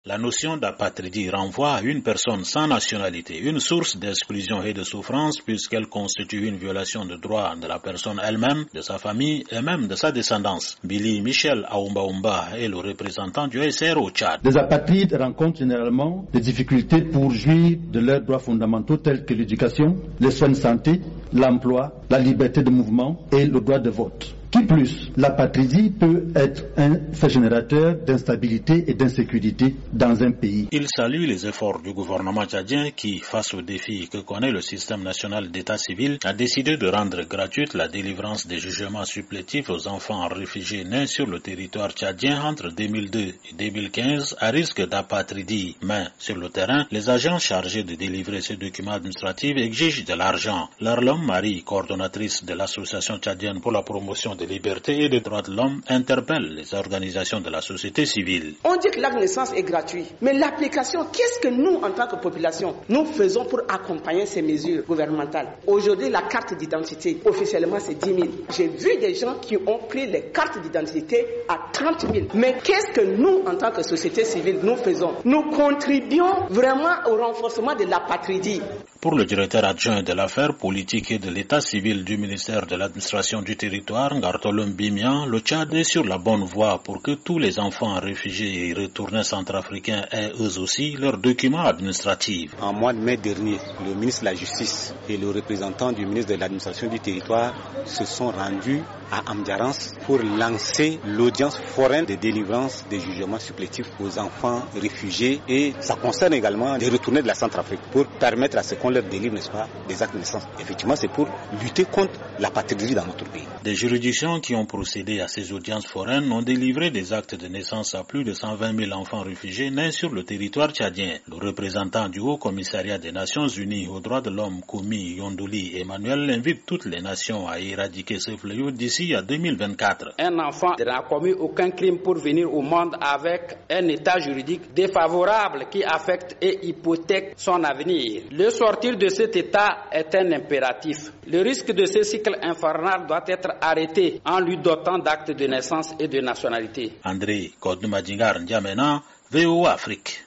La notion d'apatridie renvoie à une personne sans nationalité, une source d'exclusion et de souffrance puisqu'elle constitue une violation de droits de la personne elle-même, de sa famille et même de sa descendance. Billy Michel Aoumba est le représentant du ASR au Tchad. Les apatrides rencontrent généralement des difficultés pour jouir de leurs droits fondamentaux tels que l'éducation, les soins de santé, l'emploi, la liberté de mouvement et le droit de vote. Qui plus, l'apatridie peut être un fait générateur d'instabilité et d'insécurité dans un pays. Il salue les efforts du gouvernement tchadien qui, face aux défis que connaît le système national d'état civil, a décidé de rendre gratuite la délivrance des jugements supplétifs aux enfants réfugiés nés sur le territoire tchadien entre 2002 et 2015 à risque d'apatridie. Mais, sur le terrain, les agents chargés de délivrer ces documents administratifs exigent de l'argent. Larlom Marie, coordonnatrice de l'association tchadienne pour la promotion des libertés et des droits de l'homme, interpelle les organisations de la société civile. On dit que l'acte de naissance est gratuit, mais l'application, qu'est-ce que nous, en tant que population, nous faisons pour accompagner ces mesures gouvernementales? Aujourd'hui, la carte d'identité, officiellement, c'est 10 000. J'ai vu des gens qui ont pris les cartes d'identité à 30 000. Mais qu'est-ce que nous, en tant que société civile, nous faisons? Nous contribuons vraiment au renforcement de l'apatridie. Pour le directeur adjoint de l'affaire politique et de l'état civil du ministère de l'administration du territoire, Ngartolum Bimian, le Tchad est sur la bonne voie pour que tous les enfants réfugiés et retournés centrafricains aient eux aussi leurs documents administratifs. En mois de mai dernier, le ministre de la Justice et le représentant du ministre de l'administration du territoire se sont rendus à Amdiarance pour lancer l'audience foraine de délivrance des jugements supplétifs aux enfants réfugiés, et ça concerne également les retournés de la Centrafrique pour permettre à ce qu'on leur délivre, n'est-ce pas, des actes de naissance. Effectivement, c'est pour lutter contre l'apatridie dans notre pays. Des juridictions qui ont procédé à ces audiences foraines ont délivré des actes de naissance à plus de 120 000 enfants réfugiés nés sur le territoire tchadien. Le représentant du Haut Commissariat des Nations Unies aux droits de l'homme, Koumi Yondouli Emmanuel, invite toutes les nations à éradiquer ce fléau d'ici à 2024. Un enfant n'a commis aucun crime pour venir au monde avec un état juridique défavorable qui affecte et hypothèque son avenir. Le sortir de cet état est un impératif. Le risque de ce cycle infernal doit être arrêté en lui dotant d'actes de naissance et de nationalité. André Kodoumadingar N'Djamena, VOA Afrique.